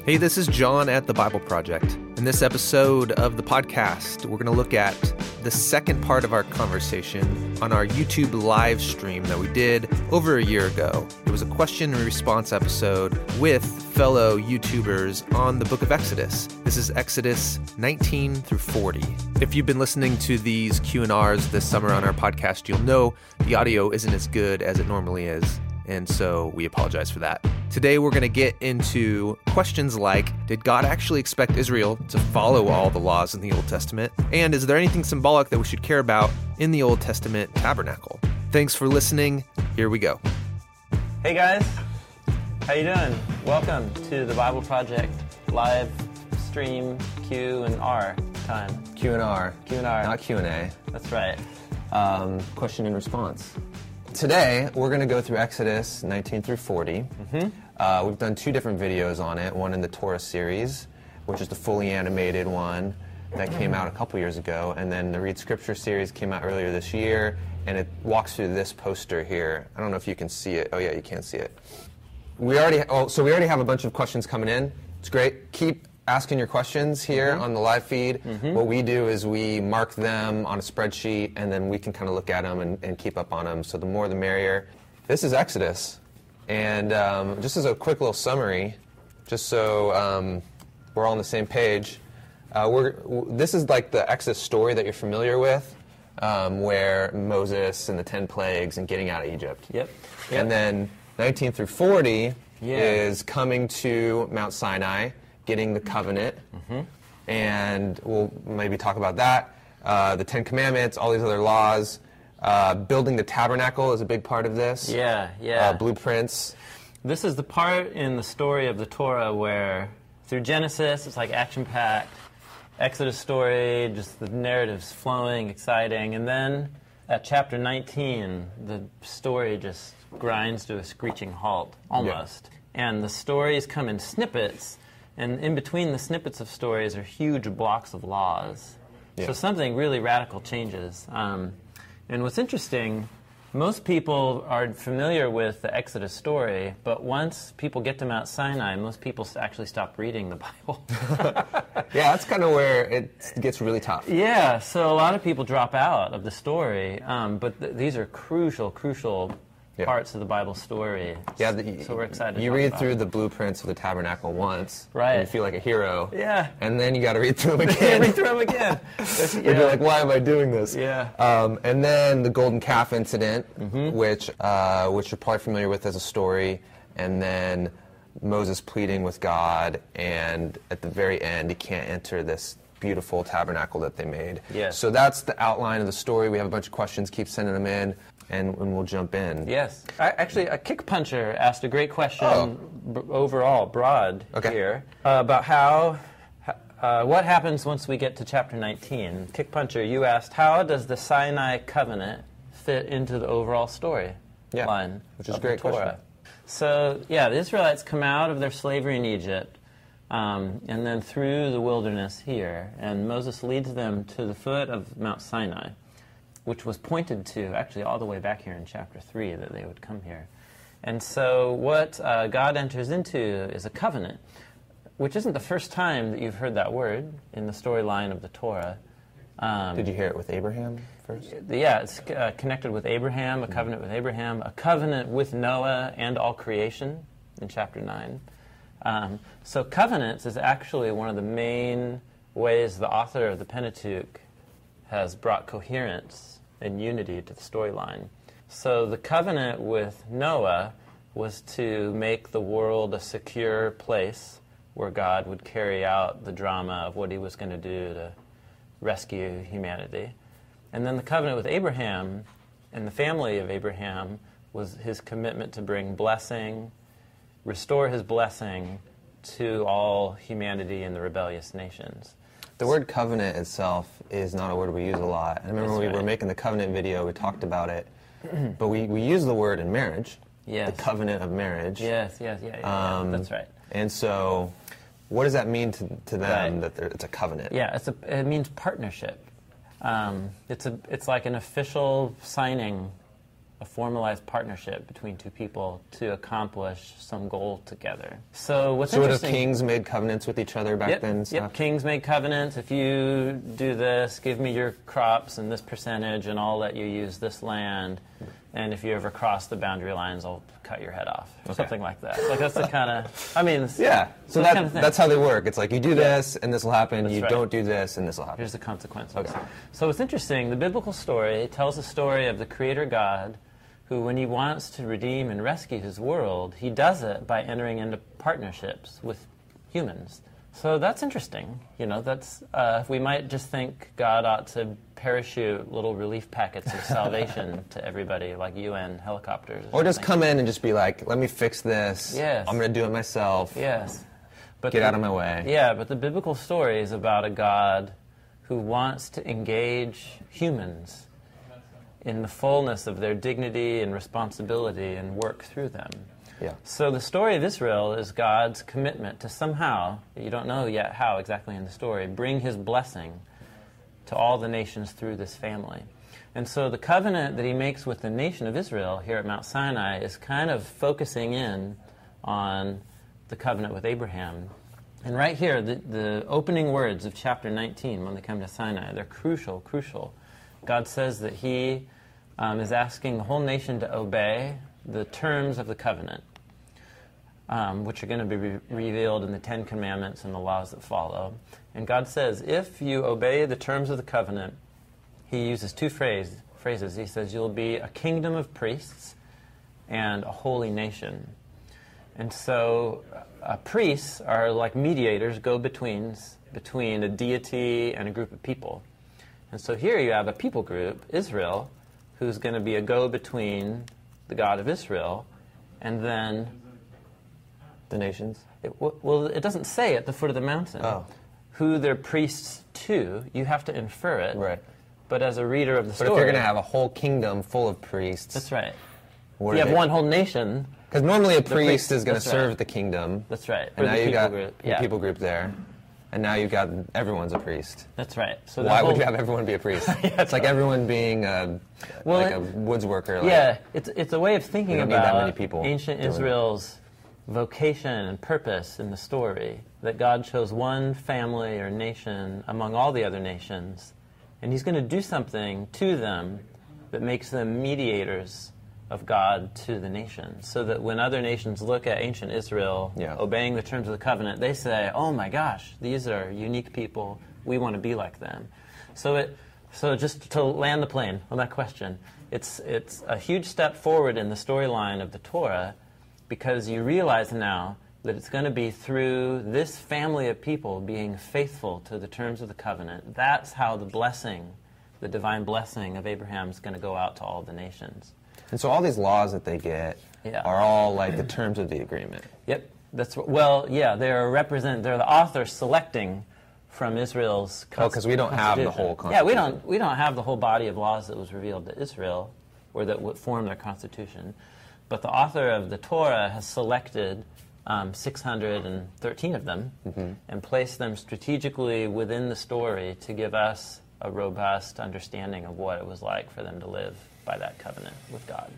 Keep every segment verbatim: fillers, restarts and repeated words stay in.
Hey, this is John at the Bible Project. In this episode of the podcast, we're going to look at the second part of our conversation on our YouTube live stream that we did over a year ago. It was a question and response episode with fellow YouTubers on the book of Exodus. This is Exodus nineteen through forty. If you've been listening to these Q and R's this summer on our podcast, you'll know the audio isn't as good as it normally is, and so we apologize for that. Today we're going to get into questions like, did God actually expect Israel to follow all the laws in the Old Testament? And is there anything symbolic that we should care about in the Old Testament tabernacle? Thanks for listening. Here we go. Hey guys, how you doing? Welcome to the Bible Project live stream Q and R time. Q and R. Q and R. Not Q and A. That's right. Um, question and response. Today, we're going to go through Exodus nineteen through forty. Mm-hmm. Uh, we've done two different videos on it, one in the Torah series, which is the fully animated one that came out a couple years ago, and then the Read Scripture series came out earlier this year, and it walks through this poster here. I don't know if you can see it. Oh yeah, you can see it. We already, oh, so we already have a bunch of questions coming in. It's great. Keep asking your questions here mm-hmm. on the live feed. Mm-hmm. What we do is we mark them on a spreadsheet, and then we can kind of look at them and, and keep up on them. So the more the merrier. This is Exodus. And um, just as a quick little summary, just so um, we're all on the same page, uh, we're, w- this is like the Exodus story that you're familiar with, um, where Moses and the ten plagues and getting out of Egypt. Yep. yep. And then nineteen through forty yeah. is coming to Mount Sinai, getting the covenant, mm-hmm. and we'll maybe talk about that. Uh, the Ten Commandments, all these other laws. Uh, building the tabernacle is a big part of this. Yeah, yeah. Uh, blueprints. This is the part in the story of the Torah where, through Genesis, it's like action-packed. Exodus story, just the narrative's flowing, exciting. And then at chapter nineteen, the story just grinds to a screeching halt, almost. Yeah. And the stories come in snippets. And in between the snippets of stories are huge blocks of laws. Yeah. So something really radical changes. Um, and what's interesting, most people are familiar with the Exodus story, but once people get to Mount Sinai, most people actually stop reading the Bible. Yeah, that's kind of where it gets really tough. Yeah, so a lot of people drop out of the story, um, but th- these are crucial, crucial Yeah. parts of the Bible story. Yeah, the, so we're excited. You to read about through it. the blueprints of the tabernacle once, right? And you feel like a hero. Yeah. And then you got to read through them again. read through them again. And yeah. You're like, why am I doing this? Yeah. Um, and then the golden calf incident, mm-hmm. which uh, which you're probably familiar with as a story, and then Moses pleading with God, and at the very end, he can't enter this beautiful tabernacle that they made. Yes. So that's the outline of the story. We have a bunch of questions. Keep sending them in. And, and we'll jump in. Yes. I, actually, a kick puncher asked a great question oh. b- overall, broad okay. here, uh, about how, uh, what happens once we get to chapter nineteen. Kick puncher, you asked, how does the Sinai covenant fit into the overall story yeah, line which is of a great the Torah? question. So, yeah, the Israelites come out of their slavery in Egypt, um, and then through the wilderness here, and Moses leads them to the foot of Mount Sinai, which was pointed to, actually, all the way back here in chapter three, that they would come here. And so what uh, God enters into is a covenant, which isn't the first time that you've heard that word in the storyline of the Torah. Um, Did you hear it with Abraham first? Yeah, it's uh, connected with Abraham, a covenant with Abraham, a covenant with Noah and all creation in chapter nine. Um, so covenants is actually one of the main ways the author of the Pentateuch has brought coherence and unity to the storyline. So the covenant with Noah was to make the world a secure place where God would carry out the drama of what he was going to do to rescue humanity. And then the covenant with Abraham and the family of Abraham was his commitment to bring blessing, restore his blessing to all humanity in the rebellious nations. The word covenant itself is not a word we use a lot. I remember That's when we right. were making the covenant video, we talked about it, but we, we use the word in marriage, yes. the covenant of marriage. Yes, yes, yeah, yeah, um, yeah, that's right. And so, what does that mean to, to them Right. that it's a covenant? Yeah, it's a, it means partnership. Um, it's a it's like an official signing a formalized partnership between two people to accomplish some goal together. So what's Sort of interesting... kings made covenants with each other back yep, then and stuff? Yep, kings made covenants. If you do this, give me your crops and this percentage, and I'll let you use this land. And if you ever cross the boundary lines, I'll cut your head off. Okay. Something like that. Like, that's the kind of... I mean... Yeah, so that, kind of thing. that's how they work. It's like, you do this, and this will happen. That's you right. don't do this, and this will happen. Here's the consequences. Okay. So what's interesting, the biblical story tells the story of the Creator God who, when he wants to redeem and rescue his world, he does it by entering into partnerships with humans. So that's interesting. You know, that's uh, we might just think God ought to parachute little relief packets of salvation to everybody, like U N helicopters. Or, or just come in and just be like, let me fix this. Yes. I'm going to do it myself. Yes. But Get the, out of my way. Yeah, but the biblical story is about a God who wants to engage humans in the fullness of their dignity and responsibility and work through them. Yeah. So the story of Israel is God's commitment to somehow, you don't know yet how exactly in the story, bring his blessing to all the nations through this family. And so the covenant that he makes with the nation of Israel here at Mount Sinai is kind of focusing in on the covenant with Abraham. And right here, the, the opening words of chapter nineteen, when they come to Sinai, they're crucial, crucial. God says that he um, is asking the whole nation to obey the terms of the covenant, um, which are going to be re- revealed in the Ten Commandments and the laws that follow. And God says, if you obey the terms of the covenant, he uses two phrase, phrases. He says, you'll be a kingdom of priests and a holy nation. And so uh, priests are like mediators, go-betweens, between a deity and a group of people. And so here you have a people group, Israel, who's going to be a go-between the God of Israel, and then... The nations? It, well, it doesn't say at the foot of the mountain Oh. who they're priests to. You have to infer it. Right. But as a reader of the But story... if you're going to have a whole kingdom full of priests... That's right. What You are have they? one whole nation... Because normally a The priest priest, is going to that's right. serve the kingdom. That's right. And Or now the you people got group. your Yeah. people group there. And now you've got everyone's a priest. That's right. So the Why whole, would you have everyone be a priest? Yeah, It's like everyone being a, Well, like it- a woods worker. Like, Yeah, it's it's a way of thinking We don't need about that many people ancient doing it. Israel's vocation and purpose in the story, that God chose one family or nation among all the other nations, and he's going to do something to them that makes them mediators of God to the nation, so that when other nations look at ancient Israel Yeah. obeying the terms of the covenant, they say, oh my gosh, these are unique people, we want to be like them. So it So just to land the plane on that question, it's it's a huge step forward in the storyline of the Torah, because you realize now that it's going to be through this family of people being faithful to the terms of the covenant. That's how the blessing, the divine blessing of Abraham is going to go out to all the nations. And so all these laws that they get Yeah. are all like the terms of the agreement. Yep, that's what, well, yeah. They're represent. They're the author selecting from Israel's. Oh, 'cause we don't have the constitution. whole Yeah, we constitution. don't. We don't have the whole body of laws that was revealed to Israel, or that would form their constitution. But the author of the Torah has selected um, six hundred thirteen of them Mm-hmm. and placed them strategically within the story to give us a robust understanding of what it was like for them to live by that covenant with God.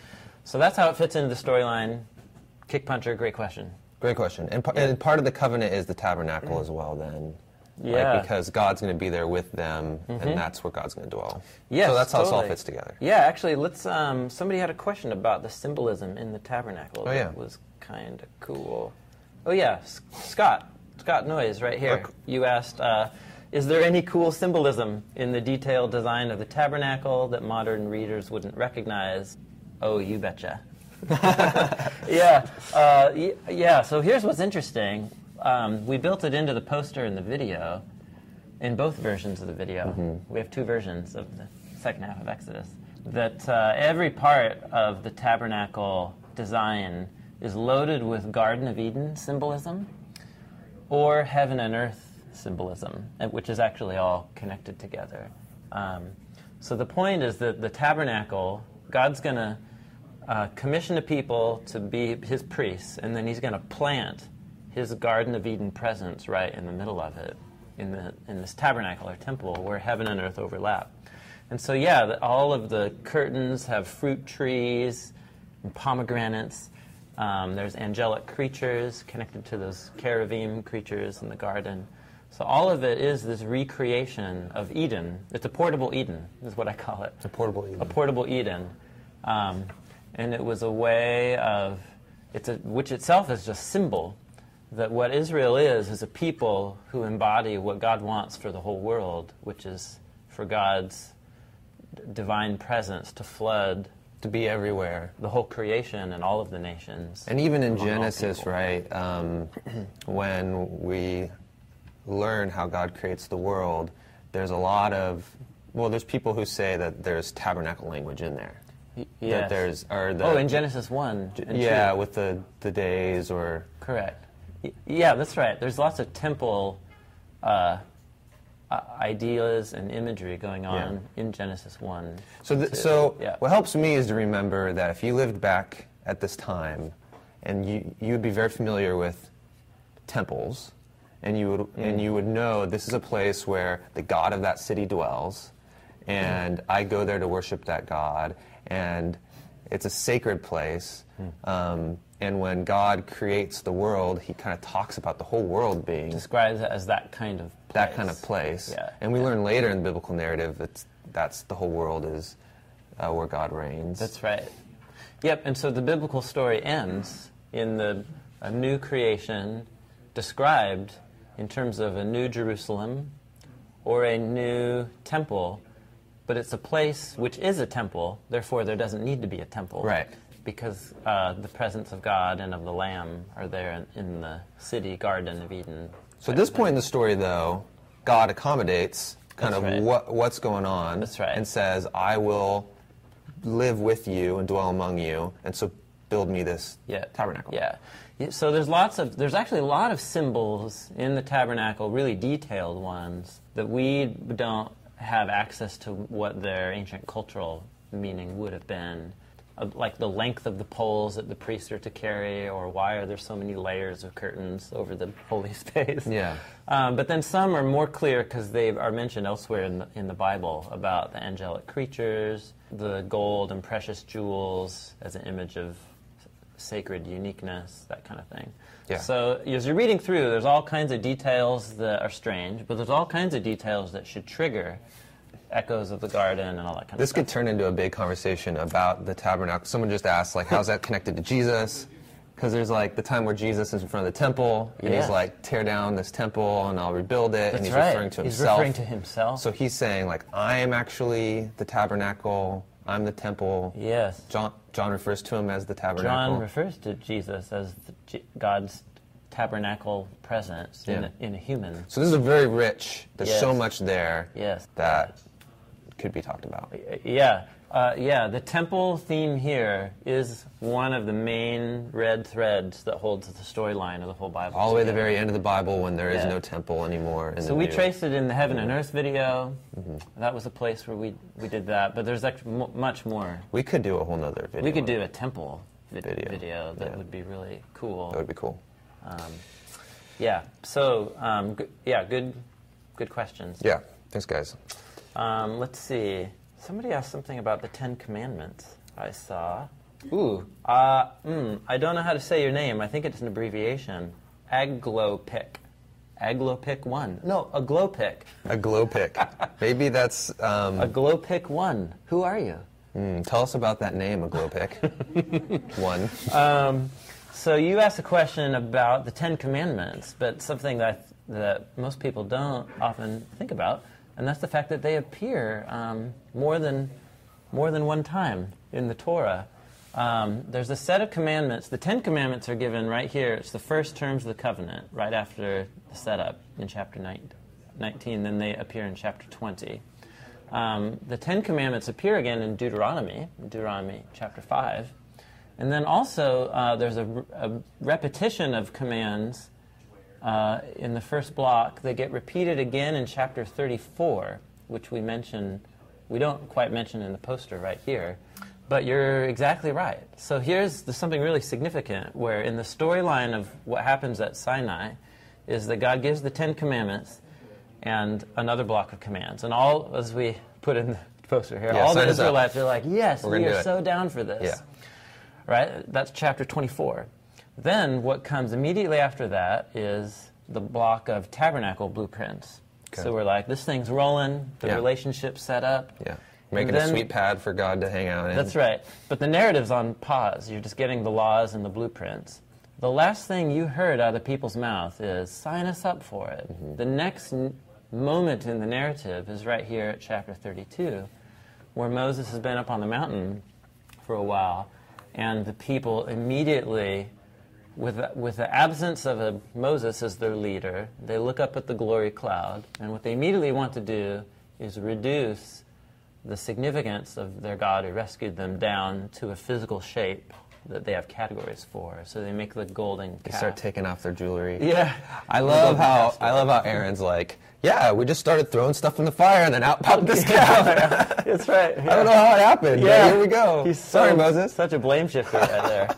So that's how it fits into the storyline. Kick puncher, great question. Great question. And, par- Yeah. and part of the covenant is the tabernacle as well then. Yeah. Like, because God's going to be there with them, and that's where God's going to dwell. Yes, So that's how this all totally. fits together. Yeah, actually, let's. Um, somebody had a question about the symbolism in the tabernacle. Oh, yeah. That was kind of cool. Oh yeah, S- Scott, Scott Noyes, right here. Okay. You asked, uh, is there any cool symbolism in the detailed design of the tabernacle that modern readers wouldn't recognize? Oh, you betcha. yeah, uh, y- yeah. So here's what's interesting. Um, we built it into the poster in the video, in both versions of the video. We have two versions of the second half of Exodus. That uh, every part of the tabernacle design is loaded with Garden of Eden symbolism or heaven and earth symbolism, uh, which is actually all connected together. Um, so the point is that the tabernacle, God's going to uh, commission a people to be his priests, and then he's going to plant his Garden of Eden presence right in the middle of it, in the in this tabernacle or temple where heaven and earth overlap. And so, yeah, the, all of the curtains have fruit trees and pomegranates. Um, there's angelic creatures connected to those cherubim creatures in the garden. So all of it is this recreation of Eden. It's a portable Eden, is what I call it. It's a portable Eden. A portable Eden. Um, and it was a way of, it's a, which itself is just symbol, that what Israel is, is a people who embody what God wants for the whole world, which is for God's d- divine presence to flood To be everywhere. the whole creation and all of the nations. And even in among all Genesis, people. right, um, when we learn how God creates the world, there's a lot of, well, there's people who say that there's tabernacle language in there. Y- That yes. there's, or the, Oh, in Genesis one and yeah, two. with the, the days or, Correct. Y- Yeah, that's right. There's lots of temple uh, uh, ideas and imagery going on Yeah. in Genesis one. so, th- two. so yeah. what helps me is to remember that if you lived back at this time, and you, you'd be very familiar with temples, and you would, Mm. and you would know this is a place where the God of that city dwells, and I go there to worship that God, and it's a sacred place. Um, and when God creates the world, he kind of talks about the whole world being Describes it as that kind of place. that kind of place. Yeah. And we yeah. learn later in the biblical narrative that that's the whole world is uh, where God reigns. That's right. Yep, and so the biblical story ends in the a new creation described in terms of a new Jerusalem or a new temple, but it's a place which is a temple, therefore there doesn't need to be a temple. Right. Because uh, the presence of God and of the Lamb are there in, in the city garden of Eden. So at this point in the story, though, God accommodates kind That's of right. what what's going on. That's right. And says, I will live with you and dwell among you, and so build me this Yeah. tabernacle. Yeah. Yeah, so there's lots of, there's actually a lot of symbols in the tabernacle, really detailed ones, that we don't have access to what their ancient cultural meaning would have been. Uh, like the length of the poles that the priests are to carry, or why are there so many layers of curtains over the holy space. Yeah. Um, but then some are more clear because they are mentioned elsewhere in the, in the Bible about the angelic creatures, the gold and precious jewels as an image of sacred uniqueness, that kind of thing. Yeah. So as you're reading through, there's all kinds of details that are strange, but there's all kinds of details that should trigger echoes of the garden and all that kind This of stuff. could turn into a big conversation about the tabernacle. Someone just asked, like, how's that connected to Jesus? Because there's, like, the time where Jesus is in front of the temple, and Yeah. he's like, tear down this temple, and I'll rebuild it, and That's he's right. referring to He's himself. referring to himself. So he's saying, like, I am actually the tabernacle, I'm the temple. Yes. John, John refers to him as the tabernacle. John refers to Jesus as the, G- God's tabernacle presence in, Yeah. a, in a human. So this is a very rich, there's so Yes. much there Yes. that could be talked about. Yeah, uh, yeah. The temple theme here is one of the main red threads that holds the storyline of the whole Bible. All the way to the together. very end of the Bible when there is Yeah. no temple anymore. in So the we new. traced it in the Heaven and Earth video. Mm-hmm. That was a place where we we did that. But there's actually mo- much more. We could do a whole nother video. We could do a temple vid- Video. video, that Yeah. would be really cool. That would be cool. Um, yeah. So um, g- yeah, good good questions. Yeah. Thanks, guys. Um, let's see. Somebody asked something about the Ten Commandments. I saw. Ooh. Uh, mm, I don't know how to say your name. I think it's an abbreviation. Aglopic. Aglopic one. No, a Glopic. A glow pick. Maybe that's. Um, A Glopic one. Who are you? mm, tell us about that name, a glow pick. One. Um, so you asked a question about the Ten Commandments, but something that that most people don't often think about, and that's the fact that they appear um, more than more than one time in the Torah. Um, there's a set of commandments. The Ten Commandments are given right here. It's the first terms of the covenant, right after the setup in chapter nineteen. Then they appear in chapter twenty. Um, the Ten Commandments appear again in Deuteronomy, Deuteronomy chapter five. And then also uh, there's a, a repetition of commands uh, in the first block. They get repeated again in chapter thirty-four, which we mention, we don't quite mention in the poster right here. But you're exactly right. So here's the, something really significant, where in the storyline of what happens at Sinai is that God gives the Ten Commandments and another block of commands. And all, as we put in the poster here. Yeah, All the sign us up. Israelites are like, yes, We're we gonna are do it. so down for this. Yeah. Right? That's chapter twenty-four. Then what comes immediately after that is the block of tabernacle blueprints. Okay. So we're like, this thing's rolling, the Yeah. relationship's set up. Yeah. Making then- a sweet pad for God to hang out in. That's right. But the narrative's on pause. You're just getting the laws and the blueprints. The last thing you heard out of the people's mouth is, sign us up for it. Mm-hmm. The next n- moment in the narrative is right here at chapter thirty-two, where Moses has been up on the mountain for a while, and the people immediately, with the, with the absence of a Moses as their leader, they look up at the glory cloud, and what they immediately want to do is reduce the significance of their God who rescued them down to a physical shape that they have categories for. So they make the golden They calf. start taking off their jewelry. Yeah. I The love golden how calf I love how Aaron's like, yeah, we just started throwing stuff in the fire and then out popped this calf. That's right. I don't know how it happened. Yeah. But here we go. He's Sorry, so- Moses. Such a blame shifter right there.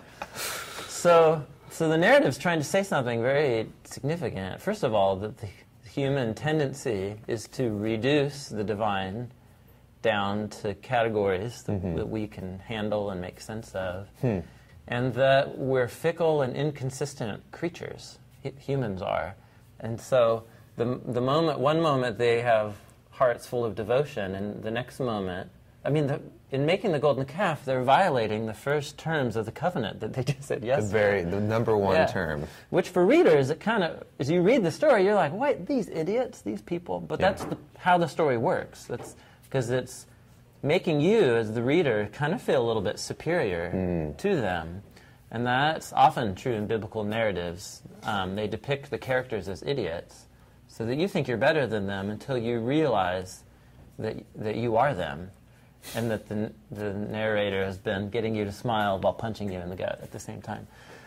So, so the narrative's trying to say something very significant. First of all, that the human tendency is to reduce the divine down to categories that, Mm-hmm. that we can handle and make sense of. Hmm. And that we're fickle and inconsistent creatures. H- humans are. And so the, the moment, one moment they have hearts full of devotion, and the next moment, I mean, the, in making the golden calf, they're violating the first terms of the covenant that they just said The yes to. very the number one Yeah. term. Which for readers, it kind of, as you read the story, you're like, wait, these idiots, these people. But Yeah. that's the, how the story works. That's because it's making you, as the reader, kind of feel a little bit superior Hmm. to them. And that's often true in biblical narratives. Um, they depict the characters as idiots so that you think you're better than them until you realize that, that you are them, and that the, the narrator has been getting you to smile while punching you in the gut at the same time.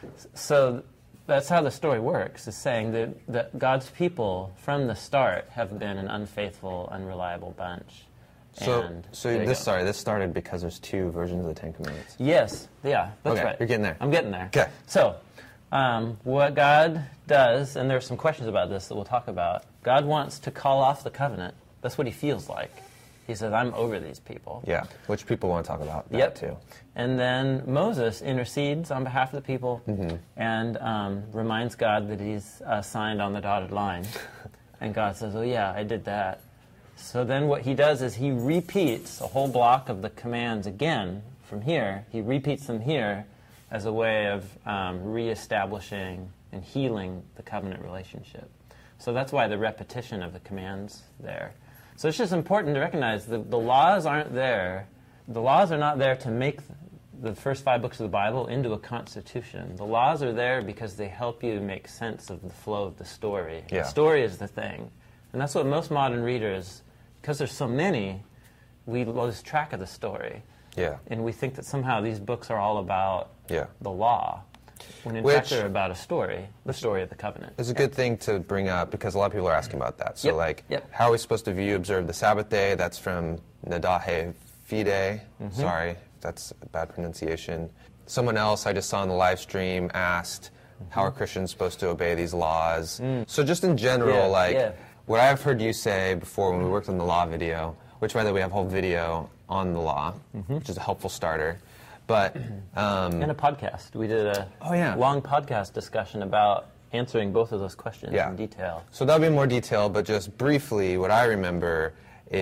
So that's how the story works, is saying that, that God's people from the start have been an unfaithful, unreliable bunch. So, And so there you this go. sorry, this started because there's two versions of the Ten Commandments. Yes, yeah, that's Okay, right. you're getting there. I'm getting there. Okay. So, um, what God does, and there's some questions about this that we'll talk about, God wants to call off the covenant. That's what he feels like. He says, I'm over these people. Yeah, which people want to talk about that Yep. too. And then Moses intercedes on behalf of the people Mm-hmm. and um, reminds God that he's uh, signed on the dotted line. And God says, oh yeah, I did that. So then what he does is he repeats a whole block of the commands again from here. He repeats them here as a way of um, reestablishing and healing the covenant relationship. So that's why the repetition of the commands there. So it's just important to recognize that the laws aren't there. The laws are not there to make the first five books of the Bible into a constitution. The laws are there because they help you make sense of the flow of the story. Yeah. The story is the thing. And that's what most modern readers, because there's so many, we lose track of the story. Yeah. And we think that somehow these books are all about Yeah. the law, when in Which- fact they're about a story, the story of the covenant. It's a good thing to bring up because a lot of people are asking about that. So, Yep, like, yep. how are we supposed to view, observe the Sabbath day? That's from Nadahe Fide. Mm-hmm. Sorry, that's a bad pronunciation. Someone else I just saw in the live stream asked, how are Christians supposed to obey these laws? So, just in general, Mm. Yeah, like, yeah. what I've heard you say before when we worked on the law video, which, by the way, we have a whole video on the law, Mm-hmm. which is a helpful starter. But um, And a podcast. We did a Oh, yeah. long podcast discussion about answering both of those questions Yeah. in detail. So that'll be more detail, but just briefly, what I remember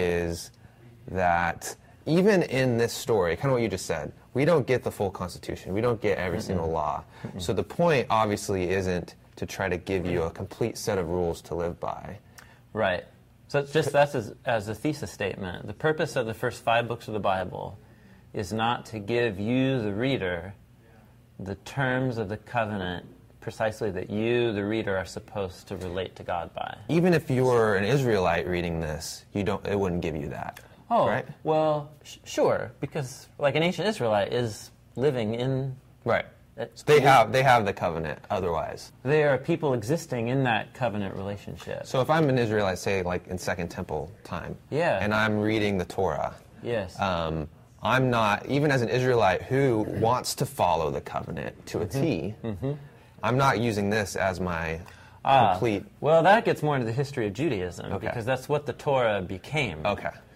is that even in this story, kind of what you just said, we don't get the full Constitution. We don't get every single law. So the point, obviously, isn't to try to give you a complete set of rules to live by. Right. So it's just that's as, as a thesis statement. The purpose of the first five books of the Bible is not to give you, the reader, the terms of the covenant precisely that you, the reader, are supposed to relate to God by. Even if you were an Israelite reading this, you don't. It wouldn't give you that. Oh, right? well, sh- sure, because like an ancient Israelite is living in, Right. it- So they have they have the covenant. Otherwise, they are people existing in that covenant relationship. so if I'm an Israelite, say like in Second Temple time, Yeah. and I'm reading the Torah. Yes. Um, I'm not, even as an Israelite who wants to follow the covenant to a T, I'm not using this as my Ah, complete. Well, that gets more into the history of Judaism, Okay. because that's what the Torah became. Okay.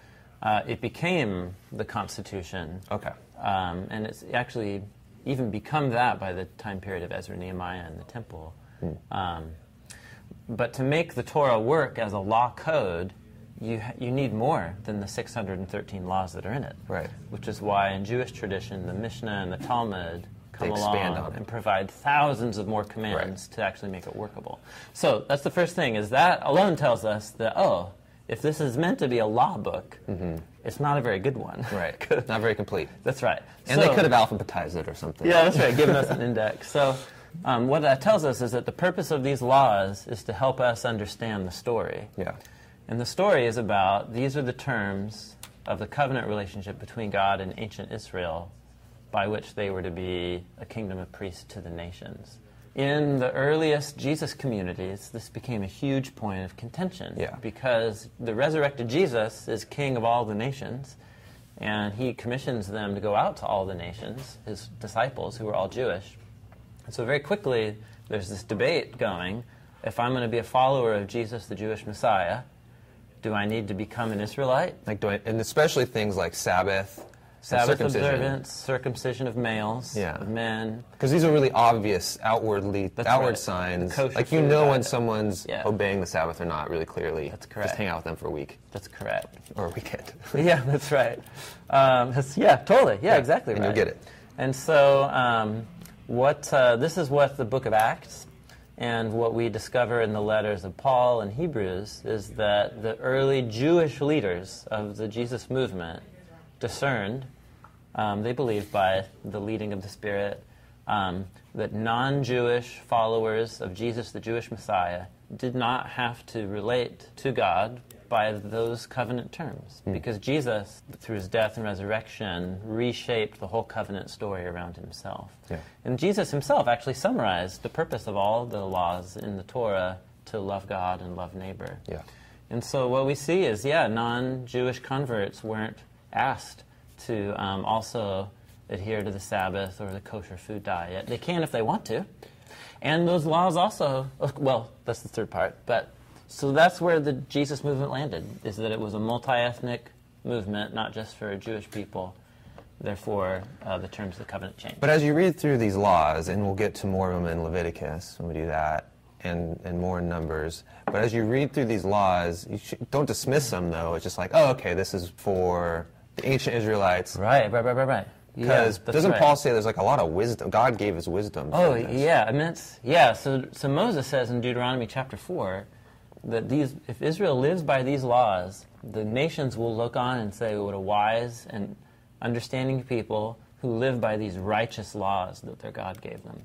uh, it became the Constitution. Okay. Um, and it's actually even become that by the time period of Ezra, Nehemiah, and the Temple. Hmm. Um, but to make the Torah work as a law code, you ha- you need more than the six hundred thirteen laws that are in it. Right. Which is why in Jewish tradition, the Mishnah and the Talmud come They expand along on it. and provide thousands of more commands Right. to actually make it workable. So that's the first thing, is that alone tells us that, oh, if this is meant to be a law book, mm-hmm. it's not a very good one. Right. Not very complete. That's right. And So- they could have alphabetized it or something. yeah, that's right, giving us an index. So um, what that tells us is that the purpose of these laws is to help us understand the story. Yeah. And the story is about, these are the terms of the covenant relationship between God and ancient Israel by which they were to be a kingdom of priests to the nations. In the earliest Jesus communities, this became a huge point of contention. Yeah. Because the resurrected Jesus is king of all the nations, and he commissions them to go out to all the nations, his disciples, who were all Jewish. And so very quickly, there's this debate going, if I'm going to be a follower of Jesus, the Jewish Messiah, do I need to become an Israelite? Like do I, and especially things like Sabbath, and Sabbath circumcision. observance, circumcision of males, Yeah. of men. Because these are really obvious, outwardly, That's outward right. signs. The kosher Like you food know when diet. someone's Yeah. obeying the Sabbath or not really clearly. That's correct. Just hang out with them for a week That's correct. or a weekend. Yeah, that's right. Um, that's, yeah, totally. Yeah, Yeah, exactly and right. you'll get it. And so, um, what uh, this is what the Book of Acts and what we discover in the letters of Paul and Hebrews is that the early Jewish leaders of the Jesus movement discerned, um, they believed by the leading of the Spirit, um, that non-Jewish followers of Jesus, the Jewish Messiah, did not have to relate to God by those covenant terms, Mm. because Jesus, through his death and resurrection, reshaped the whole covenant story around himself. Yeah. And Jesus himself actually summarized the purpose of all the laws in the Torah to love God and love neighbor. Yeah. And so what we see is, yeah, non-Jewish converts weren't asked to um, also adhere to the Sabbath or the kosher food diet. They can if they want to. And those laws also, well, that's the third part, but so that's where the Jesus movement landed, is that it was a multi-ethnic movement, not just for Jewish people. Therefore, uh, the terms of the covenant changed. But as you read through these laws, and we'll get to more of them in Leviticus when we do that, and, and more in Numbers, but as you read through these laws, you should, don't dismiss them, though. It's just like, oh, okay, this is for the ancient Israelites. Right, right, right, right, right. Because yeah, doesn't right. Paul say there's like a lot of wisdom? God gave his wisdom. Oh, from this. yeah, immense. Yeah, so, so Moses says in Deuteronomy chapter four that these, if Israel lives by these laws, the nations will look on and say, what a wise and understanding people who live by these righteous laws that their God gave them.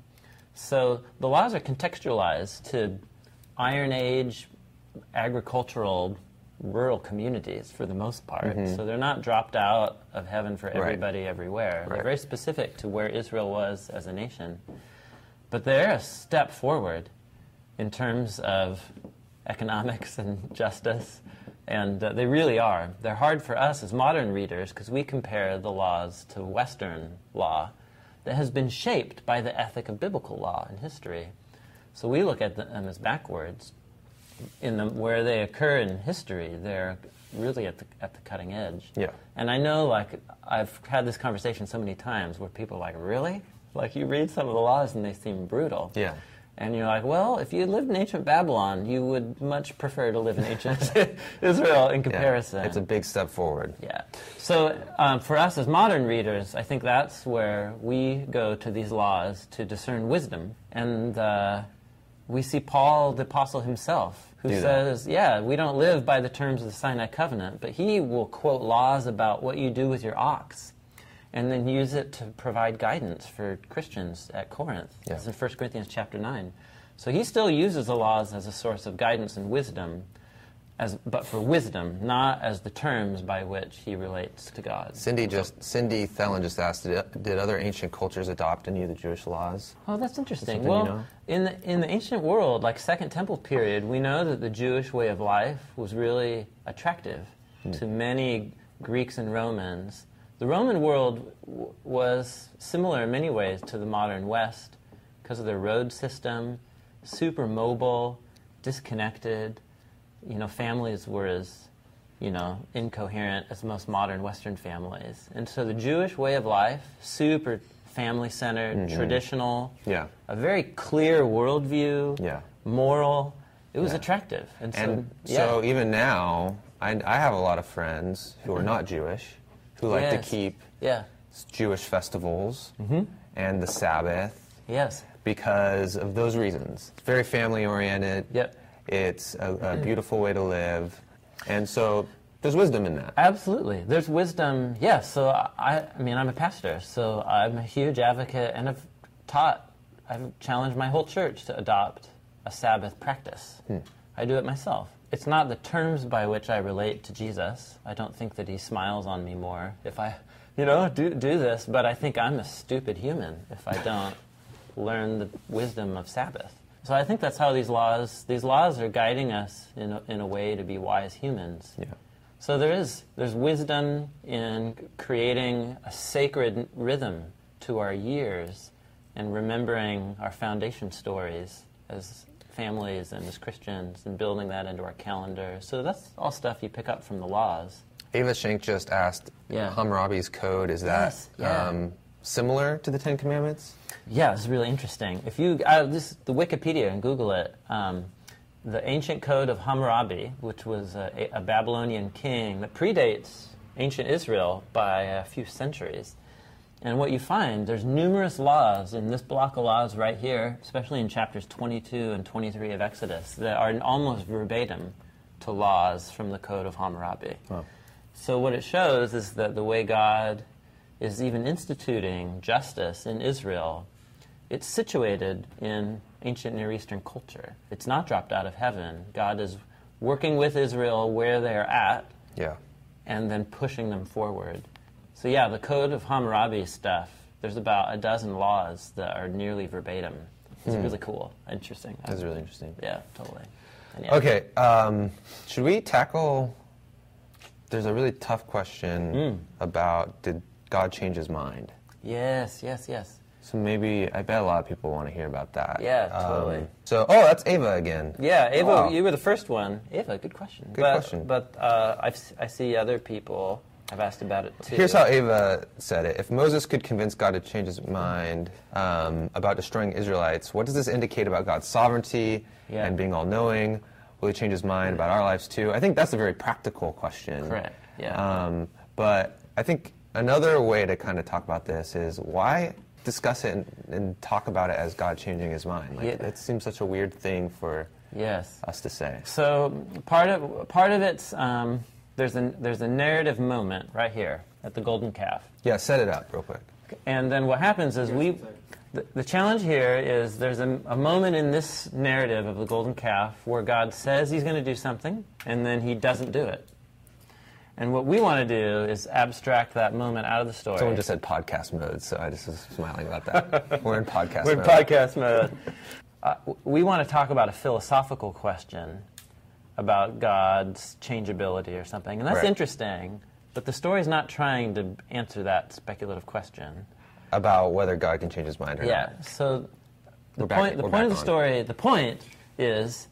So the laws are contextualized to Iron Age agricultural rural communities for the most part. Mm-hmm. So they're not dropped out of heaven for Right. everybody everywhere. Right. They're very specific to where Israel was as a nation. But they're a step forward in terms of economics and justice, and uh, they really are. They're hard for us as modern readers because we compare the laws to Western law that has been shaped by the ethic of biblical law and history. So we look at them as backwards. In the, where they occur in history, they're really at the at the cutting edge. Yeah. And I know, like, I've had this conversation so many times where people are like, really? Like, you read some of the laws and they seem brutal. Yeah. And you're like, well, if you lived in ancient Babylon, you would much prefer to live in ancient Israel in comparison. Yeah. It's a big step forward. Yeah. So um, for us as modern readers, I think that's where we go to these laws to discern wisdom. And uh, we see Paul, the apostle himself, who Do that. says, yeah, we don't live by the terms of the Sinai covenant, but he will quote laws about what you do with your ox and then use it to provide guidance for Christians at Corinth. Yeah. It's in First Corinthians chapter nine. So he still uses the laws as a source of guidance and wisdom, as, but for wisdom, not as the terms by which he relates to God. Cindy just Cindy Thelen just asked, did, did other ancient cultures adopt any of the Jewish laws? Oh, that's interesting. Something Well, you know? in the in the ancient world, like Second Temple period, we know that the Jewish way of life was really attractive Hmm. to many Greeks and Romans. The Roman world w- was similar in many ways to the modern West because of their road system, super mobile, disconnected. You know, families were as you know, incoherent as most modern Western families. And so the Jewish way of life, super family-centered, mm-hmm. traditional, yeah. a very clear worldview, yeah. moral, it was yeah. attractive. And so, and yeah. so even now, I, I have a lot of friends who are not Jewish, who like yes. to keep yeah. Jewish festivals mm-hmm. and the Sabbath. Yes. Because of those reasons. It's very family-oriented. Yep. It's a, a beautiful way to live. And so there's wisdom in that. Absolutely. There's wisdom, yes. Yeah, so I, I mean, I'm a pastor, so I'm a huge advocate, and I've taught, I've challenged my whole church to adopt a Sabbath practice. Hmm. I do it myself. It's not the terms by which I relate to Jesus. I don't think that he smiles on me more if I, you know, do, do this, but I think I'm a stupid human if I don't learn the wisdom of Sabbath. So I think that's how these laws, these laws are guiding us in a, in a way to be wise humans. Yeah. So there is, there's wisdom in creating a sacred rhythm to our years and remembering our foundation stories as families and as Christians and building that into our calendar. So that's all stuff you pick up from the laws. Ava Schenk just asked, yeah. Hammurabi's code, is that yes, yeah. um, similar to the Ten Commandments? Yeah, it's really interesting. If you, uh, this, the Wikipedia and Google it, um, the ancient code of Hammurabi, which was a, a Babylonian king that predates ancient Israel by a few centuries. And what you find, there's numerous laws in this block of laws right here, especially in chapters twenty-two and twenty-three of Exodus, that are almost verbatim to laws from the code of Hammurabi. Wow. So what it shows is that the way God is even instituting justice in Israel, it's situated in ancient Near Eastern culture. It's not dropped out of heaven. God is working with Israel where they're at, yeah, and then pushing them forward. So yeah, the Code of Hammurabi stuff, there's about a dozen laws that are nearly verbatim. It's hmm. really cool, interesting. That's really interesting. Yeah, totally. And yeah. Okay, um, should we tackle, there's a really tough question mm. about did God change his mind? Yes, yes, yes. So maybe, I bet a lot of people want to hear about that. Yeah, totally. Um, so, oh, that's Ava again. Yeah, Ava, wow. you were the first one. Ava, good question. Good but, question. But uh, I've, I see other people have asked about it too. Here's how Ava said it. If Moses could convince God to change his mind um, about destroying Israelites, what does this indicate about God's sovereignty yeah. and being all-knowing? Will he change his mind about our lives too? I think that's a very practical question. Correct, yeah. Um, but I think another way to kind of talk about this is why discuss it and, and talk about it as God changing his mind? Like, yeah. it seems such a weird thing for yes. us to say. So part of part of it's um, there's a there's a narrative moment right here at the golden calf. Yeah, set it up real quick. And then what happens is we. The, the challenge here is there's a, a moment in this narrative of the golden calf where God says he's going to do something, and then he doesn't do it. And what we want to do is abstract that moment out of the story. Someone just said podcast mode, so I just was smiling about that. We're in podcast We're mode. We're in podcast mode. Uh, we want to talk about a philosophical question about God's changeability or something. And that's right. interesting, but the story's not trying to answer that speculative question. About whether God can change his mind or yeah. not. Yeah, so the we're point, back, the we're point of the on. story, the point is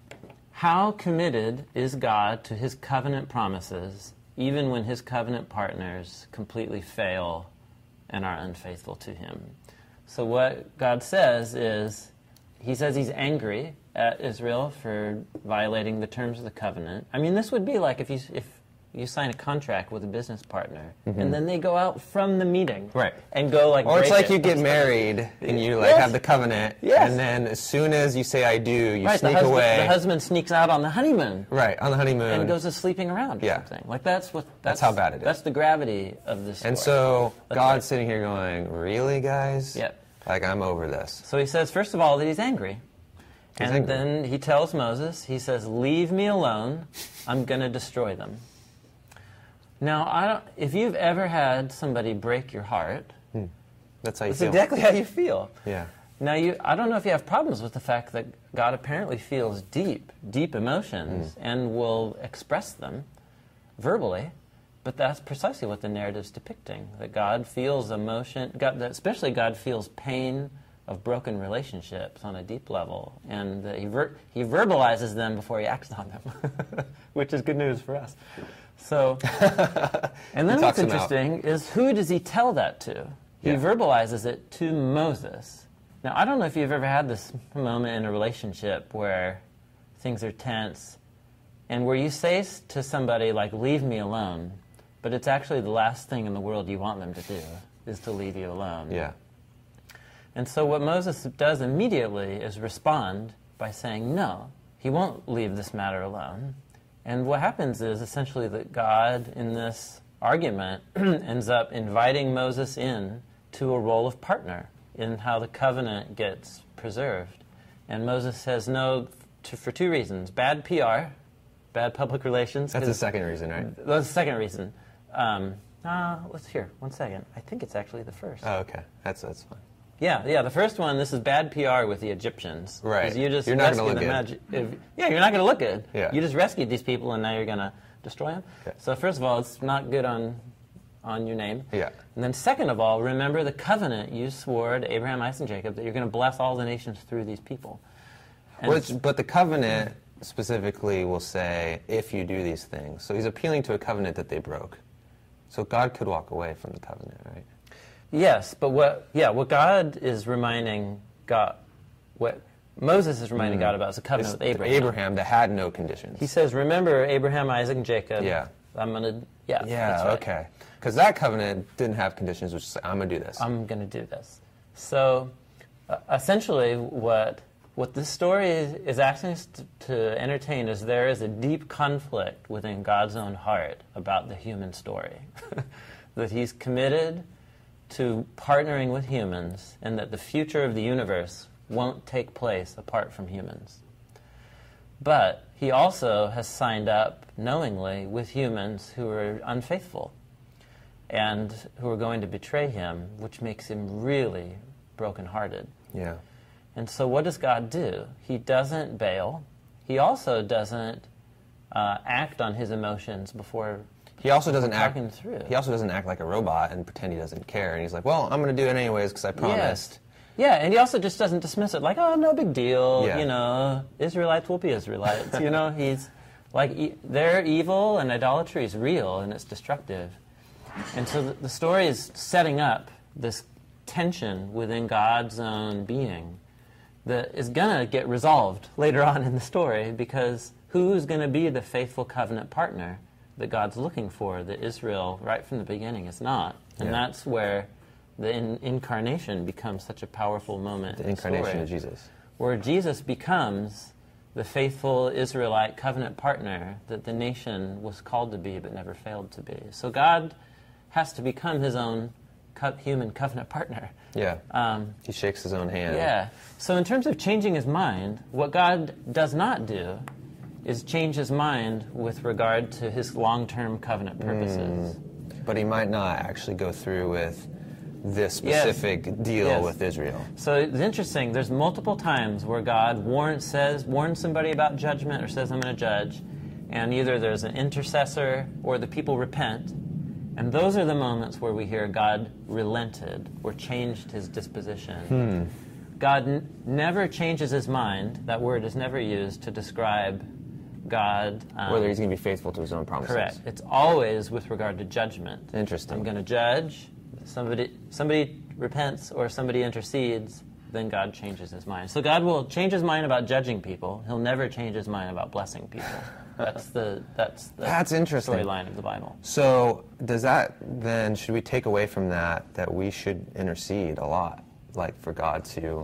how committed is God to his covenant promises even when his covenant partners completely fail and are unfaithful to him. So what God says is, he says he's angry at Israel for violating the terms of the covenant. I mean, this would be like if you if you sign a contract with a business partner, mm-hmm. and then they go out from the meeting, right, and go like. Or it's like it. you get married and you like yes. have the covenant, yes. and then as soon as you say "I do," you right, sneak the husband, away. The husband sneaks out on the honeymoon, right, on the honeymoon, and goes to sleeping around or yeah. something. Like that's what. That's, that's how bad it is. That's the gravity of this. And story. so that's God's right. sitting here going, "Really, guys? Yep. Like I'm over this." So he says, first of all, that he's angry. He's and angry. then he tells Moses, he says, "Leave me alone. I'm going to destroy them." Now, I don't, if you've ever had somebody break your heart, hmm. that's how you that's feel. exactly how you feel. Yeah. Now, you, I don't know if you have problems with the fact that God apparently feels deep, deep emotions mm. and will express them verbally, but that's precisely what the narrative's depicting, that God feels emotion, God, that especially God feels pain of broken relationships on a deep level, and uh, he, ver- he verbalizes them before he acts on them, which is good news for us. So, and then what's interesting is, who does he tell that to? He yeah. verbalizes it to Moses. Now, I don't know if you've ever had this moment in a relationship where things are tense, and where you say to somebody, like, leave me alone, but it's actually the last thing in the world you want them to do, is to leave you alone. Yeah. And so what Moses does immediately is respond by saying, no, he won't leave this matter alone. And what happens is essentially that God, in this argument, ends up inviting Moses in to a role of partner in how the covenant gets preserved. And Moses says no to, for two reasons. Bad P R, bad public relations. That's the second reason, right? That's the second reason. Um, uh, let's hear, one second. I think it's actually the first. Oh, okay. That's, that's fine. Yeah, yeah. The first one, this is bad P R with the Egyptians. Right. You just you're not going to look good. If, yeah, you're not going to look good. Yeah. You just rescued these people, and now you're going to destroy them. Okay. So first of all, it's not good on on your name. Yeah. And then second of all, remember the covenant you swore to Abraham, Isaac, and Jacob that you're going to bless all the nations through these people. And Which, but the covenant specifically will say, if you do these things. So he's appealing to a covenant that they broke. So God could walk away from the covenant, right? Yes, but what, yeah, what God is reminding God, what Moses is reminding mm. God about is a covenant it's with Abraham. Abraham that had no conditions. He says, remember Abraham, Isaac, and Jacob. Yeah. I'm going to, yeah. Yeah, that's right. okay. Because that covenant didn't have conditions, which is like, I'm going to do this. I'm going to do this. So, uh, essentially, what what this story is, is asking us to, to entertain is there is a deep conflict within God's own heart about the human story. That he's committed to partnering with humans, and that the future of the universe won't take place apart from humans. But he also has signed up knowingly with humans who are unfaithful and who are going to betray him, which makes him really brokenhearted. Yeah. And so what does God do? He doesn't bail. He also doesn't uh, act on his emotions before He also doesn't act. Through. He also doesn't act like a robot and pretend he doesn't care. And he's like, "Well, I'm going to do it anyways because I promised." Yeah. yeah, and he also just doesn't dismiss it like, "Oh, no big deal." Yeah. You know, Israelites will be Israelites. You know, he's like, e- they're evil and idolatry is real and it's destructive. And so the, the story is setting up this tension within God's own being that is going to get resolved later on in the story, because who's going to be the faithful covenant partner that God's looking for, that Israel, right from the beginning, is not. And yeah. that's where the in- incarnation becomes such a powerful moment. The in incarnation story, of Jesus. Where Jesus becomes the faithful Israelite covenant partner that the nation was called to be but never failed to be. So God has to become his own co- human covenant partner. Yeah. Um, he shakes his own hand. Yeah. So in terms of changing his mind, what God does not do is change his mind with regard to his long-term covenant purposes. Mm, but he might not actually go through with this specific yes. deal yes. with Israel. So it's interesting. There's multiple times where God warns, says, warns somebody about judgment, or says, I'm going to judge, and either there's an intercessor or the people repent. And those are the moments where we hear God relented or changed his disposition. Hmm. God n- never changes his mind. That word is never used to describe God. Um, Whether he's going to be faithful to his own promises. Correct. It's always with regard to judgment. Interesting. I'm going to judge. Somebody, somebody repents or somebody intercedes, then God changes his mind. So God will change his mind about judging people. He'll never change his mind about blessing people. That's the that's the that's interesting storyline of the Bible. So does that then, should we take away from that that we should intercede a lot, like for God to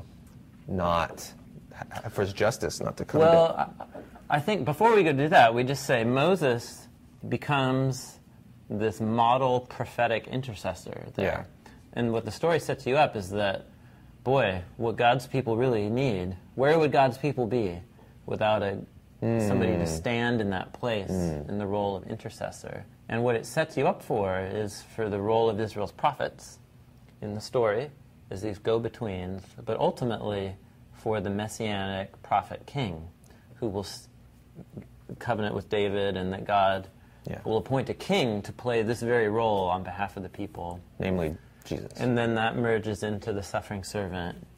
not, for his justice not to come Well, down? I, I think before we go do that, we just say Moses becomes this model prophetic intercessor there. Yeah. And what the story sets you up is that, boy, what God's people really need, where would God's people be without a mm. somebody to stand in that place mm. in the role of intercessor? And what it sets you up for is for the role of Israel's prophets in the story, as these go-betweens, but ultimately for the messianic prophet king who will s- covenant with David, and that God yeah. will appoint a king to play this very role on behalf of the people. Namely, Jesus. And then that merges into the suffering servant.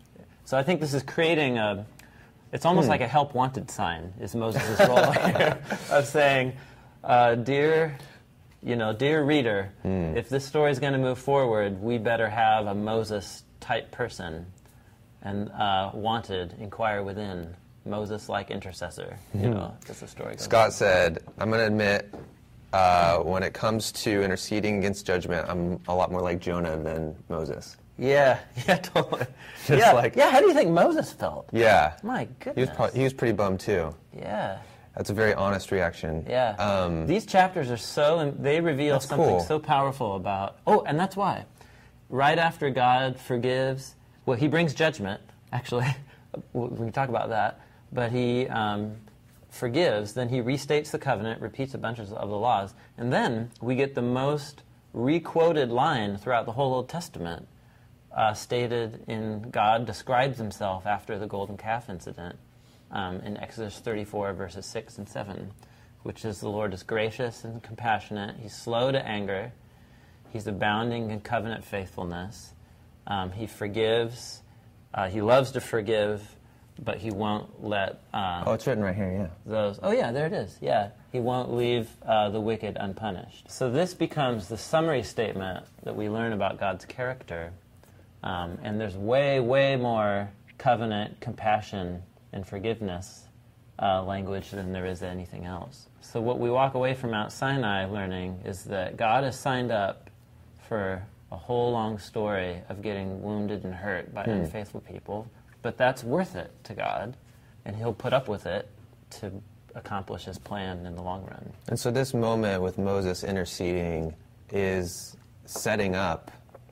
So I think this is creating a, it's almost Hmm. like a help wanted sign, is Moses' role here, of saying, uh, dear, you know, dear reader, Hmm. if this story is going to move forward, we better have a Moses-type person. And uh, wanted, inquire within, Moses-like intercessor, you know, as the story goes. Scott said, I'm going to admit, uh, when it comes to interceding against judgment, I'm a lot more like Jonah than Moses. Yeah, yeah, totally. Just yeah, like- yeah, how do you think Moses felt? Yeah. My He was, goodness. pro- he was pretty bummed, too. Yeah, That's a very honest reaction. yeah. Um, These chapters are so, they reveal That's something cool. so powerful about, oh, and that's why. Right after God forgives, well, he brings judgment, actually. we can talk about that. But he um, forgives, then he restates the covenant, repeats a bunch of the laws, and then we get the most re-quoted line throughout the whole Old Testament, uh, stated in God describes himself after the golden calf incident um, in Exodus thirty-four, verses six and seven, which is the Lord is gracious and compassionate, he's slow to anger, he's abounding in covenant faithfulness, um, he forgives, uh, he loves to forgive, but he won't let uh, oh, it's written right here, yeah. those... Oh, yeah, there it is. Yeah, he won't leave uh, the wicked unpunished. So this becomes the summary statement that we learn about God's character. Um, and there's way, way more covenant, compassion, and forgiveness uh, language than there is anything else. So what we walk away from Mount Sinai learning is that God has signed up for a whole long story of getting wounded and hurt by unfaithful people, but that's worth it to God, and he'll put up with it to accomplish his plan in the long run. And so this moment with Moses interceding is setting up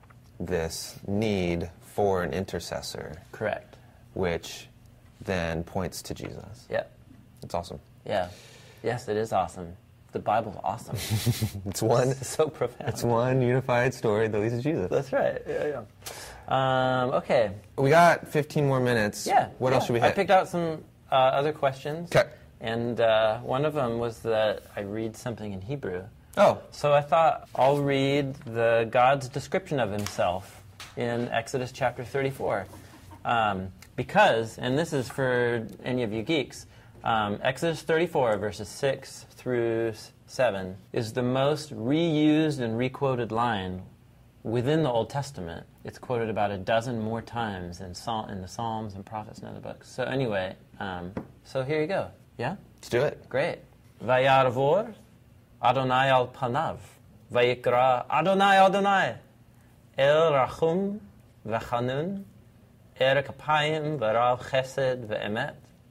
this need for an intercessor, Correct. which then points to Jesus. Yeah. It's awesome. Yeah. Yes, it is awesome. The Bible's awesome. It's one, It's so profound. it's one unified story that leads to Jesus. That's right. Yeah, yeah. Um, okay. We got fifteen more minutes. Yeah. What yeah. else should we I hit? picked out some uh, other questions. 'Kay. And uh, one of them was that I read something in Hebrew. Oh, So I thought I'll read the God's description of himself in Exodus chapter thirty-four. Um, because, and this is for any of you geeks, um, Exodus thirty-four, verses six through seven, is the most reused and requoted line within the Old Testament. It's quoted about a dozen more times in, Psal- in the Psalms and Prophets and other books. So anyway, um, so here you go. Yeah? let's do it. Great. Vayarvor Adonai al panav, Vayikra Adonai Adonai, El Rachum v'chanun, Er kapayim v'rav chesed v'emet,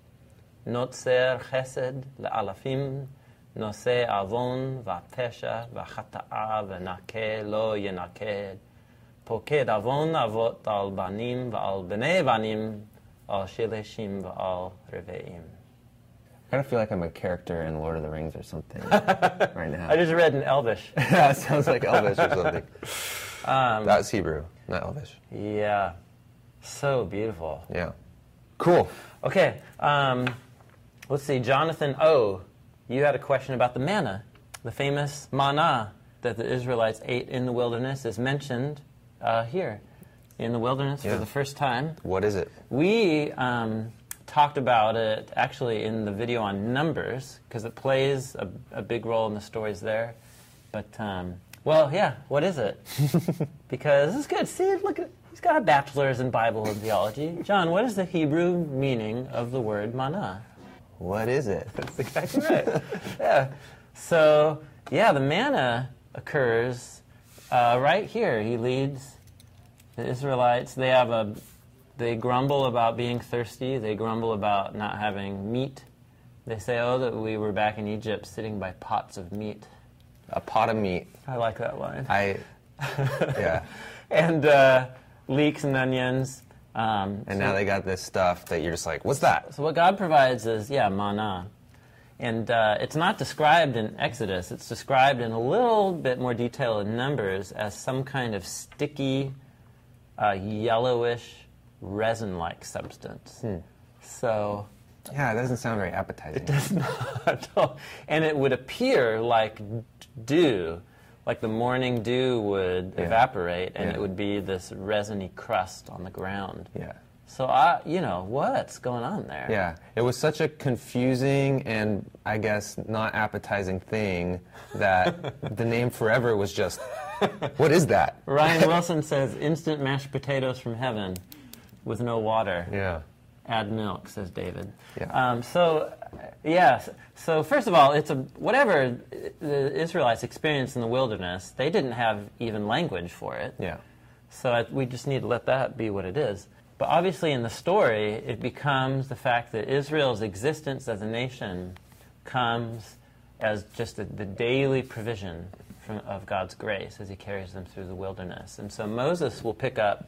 Notzer chesed le'alafim, Noseh avon v'apesha v'chata'a v'nakeh lo yenakeh, Poked avon avot al banim v'al b'nei banim, Al shileshim v'al reveim. I kind of feel like I'm a character in Lord of the Rings or something right now. I just read in Elvish. That sounds like Elvish or something. Um, That's Hebrew, not Elvish. Yeah. So beautiful. Yeah. Cool. Okay. Um, let's see. Jonathan O., you had a question about the manna. The famous manna that the Israelites ate in the wilderness is mentioned uh, here in the wilderness Yeah. for the first time. What is it? We um, talked about it actually in the video on Numbers because it plays a, a big role in the stories there. But, um, well, yeah, what is it? Because this is good. See, look at he's got a bachelor's in Bible and theology. John, what is the Hebrew meaning of the word manna? What is it? That's exactly right. Yeah. So, yeah, the manna occurs uh, right here. He leads the Israelites. They have a, they grumble about being thirsty. They grumble about not having meat. They say, oh, that we were back in Egypt sitting by pots of meat. A pot of meat. I like that line. I, yeah. and uh, leeks and onions. Um, And so- now they got this stuff that you're just like, what's that? So what God provides is, yeah, manna. And uh, it's not described in Exodus. It's described in a little bit more detail in Numbers as some kind of sticky, uh, yellowish, resin-like substance. Hmm. So Yeah, it doesn't sound very appetizing. it does not at all. And it would appear like dew, like the morning dew would Yeah. evaporate, and Yeah. it would be this resiny crust on the ground. Yeah. So, I, you know, what's going on there? Yeah, it was such a confusing and, I guess, not appetizing thing that the name forever was just, what is that? Ryan Wilson says, instant mashed potatoes from heaven with no water. Yeah. Add milk, says David. Yeah. Um, so, yes. So, first of all, it's a whatever the Israelites experienced in the wilderness, they didn't have even language for it. Yeah. So I, we just need to let that be what it is. But obviously in the story, it becomes the fact that Israel's existence as a nation comes as just a, the daily provision from, of God's grace as he carries them through the wilderness. And so Moses will pick up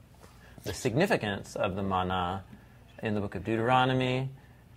the significance of the manna in the book of Deuteronomy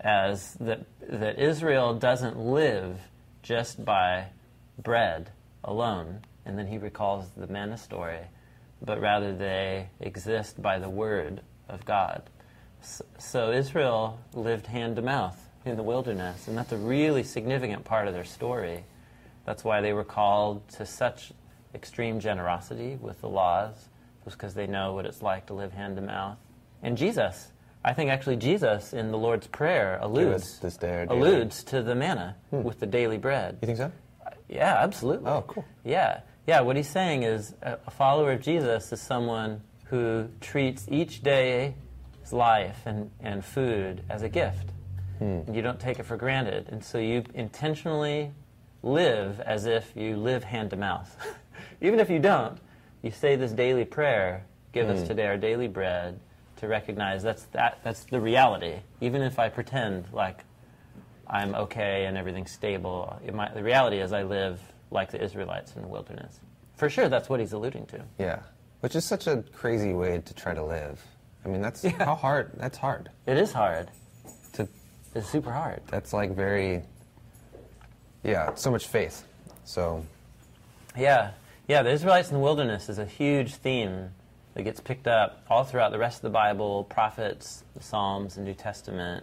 as that, that Israel doesn't live just by bread alone. And then he recalls the manna story, but rather they exist by the word of God. So, so Israel lived hand to mouth in the wilderness, and that's a really significant part of their story. That's why they were called to such extreme generosity with the laws, was because they know what it's like to live hand to mouth. And Jesus, I think actually Jesus in the Lord's Prayer alludes, this day, alludes to the manna hmm. with the daily bread. You think so? Yeah, absolutely. Oh, cool. Yeah. Yeah, what he's saying is a, a follower of Jesus is someone who treats each day's life and, and food as a gift. Hmm. And you don't take it for granted. And so you intentionally live as if you live hand to mouth. Even if you don't, you say this daily prayer, give hmm. us today our daily bread, to recognize that's, that, that's the reality. Even if I pretend like I'm okay and everything's stable, it might, the reality is I live like the Israelites in the wilderness. For sure, that's what he's alluding to. Yeah, which is such a crazy way to try to live. I mean, that's yeah. how hard, that's hard. It is hard. To, it's super hard. That's like very, yeah, so much faith, so. Yeah, yeah, the Israelites in the wilderness is a huge theme that gets picked up all throughout the rest of the Bible, prophets, the Psalms, the New Testament.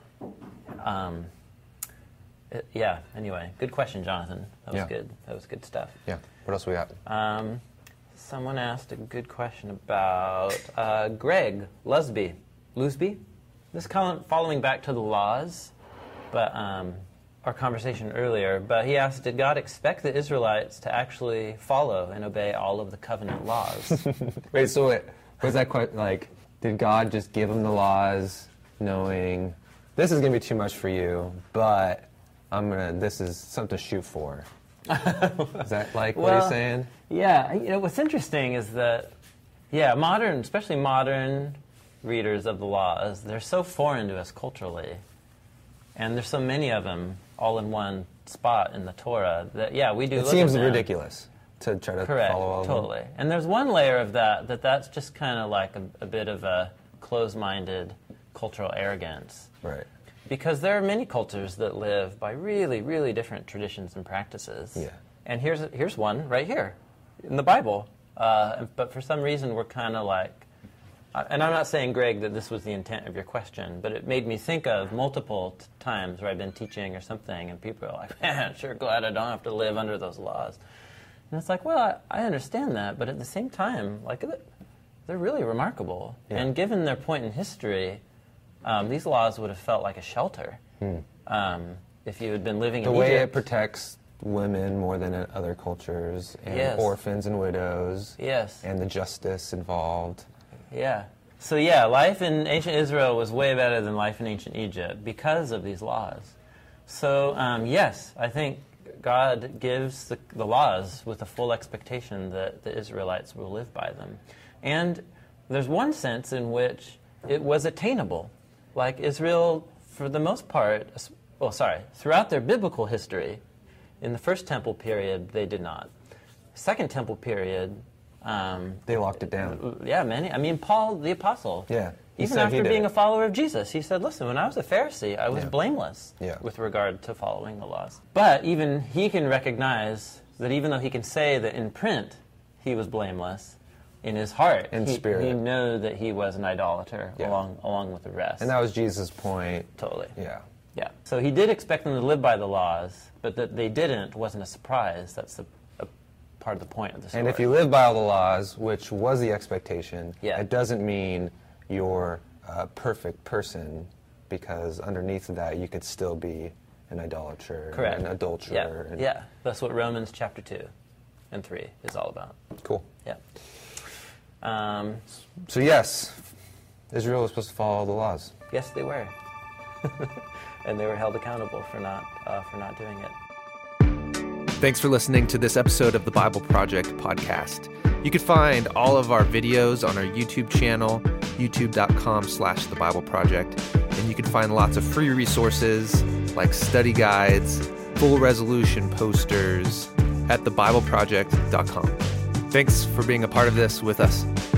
Um, It, yeah, anyway, good question, Jonathan. That was yeah. good. That was good stuff. Yeah. What else we got? Um, someone asked a good question about uh, Greg Lusby. Lusby? This is following back to the laws, but um, our conversation earlier. But he asked, did God expect the Israelites to actually follow and obey all of the covenant laws? Wait, so wait, was that quite like, did God just give them the laws knowing, this is going to be too much for you, but I'm gonna. This is something to shoot for. Is that like well, what he's saying? Yeah. You know, what's interesting is that, yeah, modern, especially modern readers of the laws, they're so foreign to us culturally, and there's so many of them all in one spot in the Torah that yeah, we do. It look seems at them. ridiculous to try to Correct, follow all of totally. them. And there's one layer of that that that's just kind of like a, a bit of a closed-minded cultural arrogance. Right. Because there are many cultures that live by really, really different traditions and practices. Yeah. And here's here's one right here in the Bible. Uh, but for some reason, we're kind of like, and I'm not saying, Greg, that this was the intent of your question, but it made me think of multiple t- times where I've been teaching or something, and people are like, man, sure glad I don't have to live under those laws. And it's like, well, I, I understand that, but at the same time, like, they're really remarkable. Yeah. And given their point in history, Um, these laws would have felt like a shelter hmm. um, if you had been living the in way Egypt. it protects women more than in other cultures, and yes. orphans and widows, yes, and the justice involved. Yeah. So yeah, life in ancient Israel was way better than life in ancient Egypt because of these laws. So um, yes, I think God gives the, the laws with a full expectation that the Israelites will live by them. And there's one sense in which it was attainable. Like Israel, for the most part, well, sorry, throughout their biblical history, in the first temple period, they did not. Second temple period, um, they locked it down. Yeah, many. I mean, Paul the apostle. Yeah. Even after being a follower of Jesus, he said, listen, when I was a Pharisee, I was yeah. blameless yeah. with regard to following the laws. But even he can recognize that even though he can say that in print he was blameless, in his heart, in he, spirit, he knew that he was an idolater yeah. along along with the rest. And that was Jesus' point. Totally. Yeah. Yeah. So he did expect them to live by the laws, but that they didn't wasn't a surprise. That's a, a part of the point of the story. And if you live by all the laws, which was the expectation, yeah. it doesn't mean you're a perfect person, because underneath that you could still be an idolater, Correct. an adulterer. Yeah. And yeah, that's what Romans chapter two and three is all about. Cool. Yeah. Um, So yes, Israel was supposed to follow all the laws. yes, they were, and they were held accountable for not uh, for not doing it. Thanks for listening to this episode of the Bible Project podcast. You can find all of our videos on our YouTube channel, youtube.com slash the Bible Project. And you can find lots of free resources like study guides, full resolution posters at the bible project dot com. Thanks for being a part of this with us.